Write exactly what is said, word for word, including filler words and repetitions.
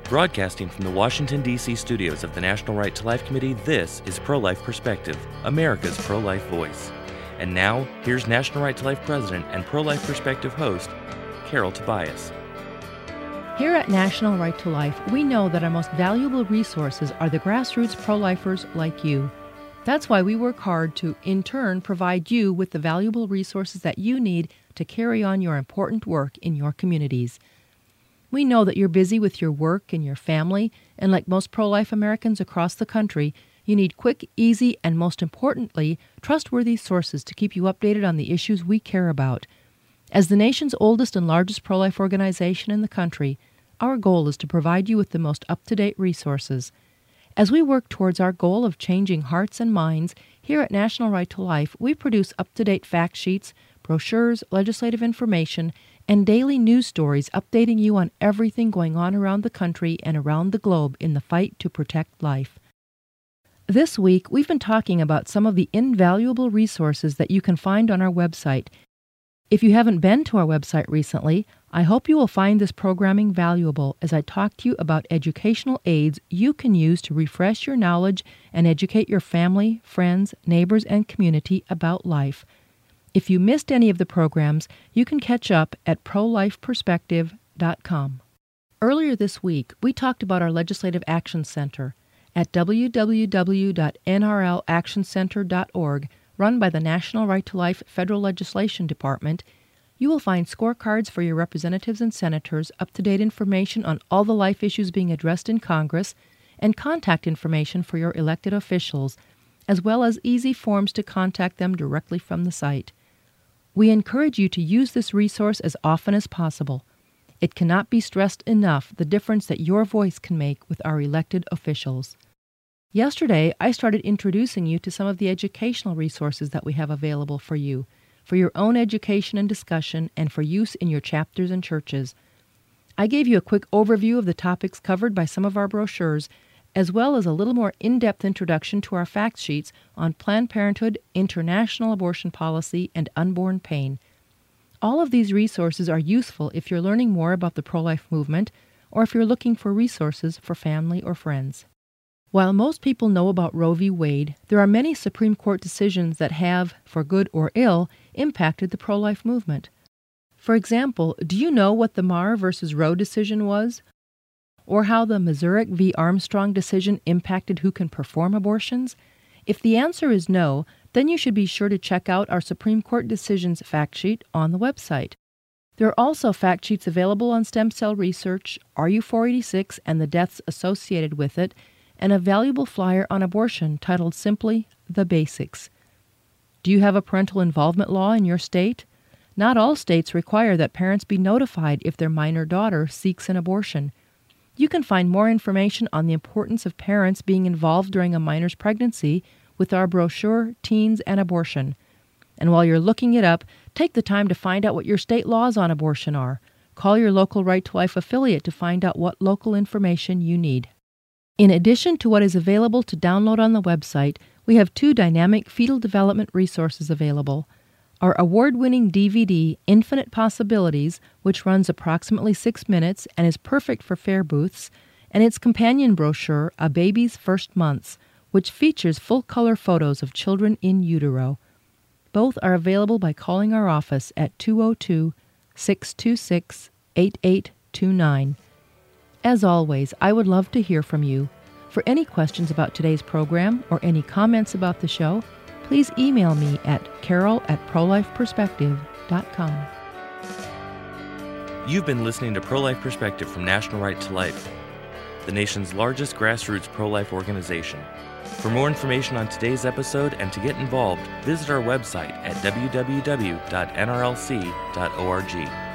Broadcasting from the Washington, D C studios of the National Right to Life Committee, this is Pro-Life Perspective, America's pro-life voice. And now, here's National Right to Life President and Pro-Life Perspective host, Carol Tobias. Here at National Right to Life, we know that our most valuable resources are the grassroots pro-lifers like you. That's why we work hard to, in turn, provide you with the valuable resources that you need to carry on your important work in your communities. We know that you're busy with your work and your family, and like most pro-life Americans across the country, you need quick, easy, and most importantly, trustworthy sources to keep you updated on the issues we care about. As the nation's oldest and largest pro-life organization in the country, our goal is to provide you with the most up-to-date resources. As we work towards our goal of changing hearts and minds, here at National Right to Life, we produce up-to-date fact sheets, brochures, legislative information, and daily news stories updating you on everything going on around the country and around the globe in the fight to protect life. This week, we've been talking about some of the invaluable resources that you can find on our website. If you haven't been to our website recently, I hope you will find this programming valuable as I talk to you about educational aids you can use to refresh your knowledge and educate your family, friends, neighbors, and community about life. If you missed any of the programs, you can catch up at pro life perspective dot com. Earlier this week, we talked about our Legislative Action Center at w w w dot n r l action center dot org, run by the National Right to Life Federal Legislation Department. You will find scorecards for your representatives and senators, up-to-date information on all the life issues being addressed in Congress, and contact information for your elected officials, as well as easy forms to contact them directly from the site. We encourage you to use this resource as often as possible. It cannot be stressed enough the difference that your voice can make with our elected officials. Yesterday, I started introducing you to some of the educational resources that we have available for you, for your own education and discussion, and for use in your chapters and churches. I gave you a quick overview of the topics covered by some of our brochures, as well as a little more in-depth introduction to our fact sheets on Planned Parenthood, international abortion policy, and unborn pain. All of these resources are useful if you're learning more about the pro-life movement or if you're looking for resources for family or friends. While most people know about Roe v. Wade, there are many Supreme Court decisions that have, for good or ill, impacted the pro-life movement. For example, do you know what the Marr versus Roe decision was? Or how the Mazurik v. Armstrong decision impacted who can perform abortions? If the answer is no, then you should be sure to check out our Supreme Court decisions fact sheet on the website. There are also fact sheets available on stem cell research, R U four eighty-six and the deaths associated with it, and a valuable flyer on abortion titled simply The Basics. Do you have a parental involvement law in your state? Not all states require that parents be notified if their minor daughter seeks an abortion. You can find more information on the importance of parents being involved during a minor's pregnancy with our brochure, Teens and Abortion. And while you're looking it up, take the time to find out what your state laws on abortion are. Call your local Right to Life affiliate to find out what local information you need. In addition to what is available to download on the website, we have two dynamic fetal development resources available. Our award-winning D V D, Infinite Possibilities, which runs approximately six minutes and is perfect for fair booths, and its companion brochure, A Baby's First Months, which features full-color photos of children in utero. Both are available by calling our office at two oh two, six two six, eight eight two nine. As always, I would love to hear from you. For any questions about today's program or any comments about the show, please email me at carol at pro life perspective dot com. You've been listening to Pro-Life Perspective from National Right to Life, the nation's largest grassroots pro-life organization. For more information on today's episode and to get involved, visit our website at w w w dot n r l c dot org.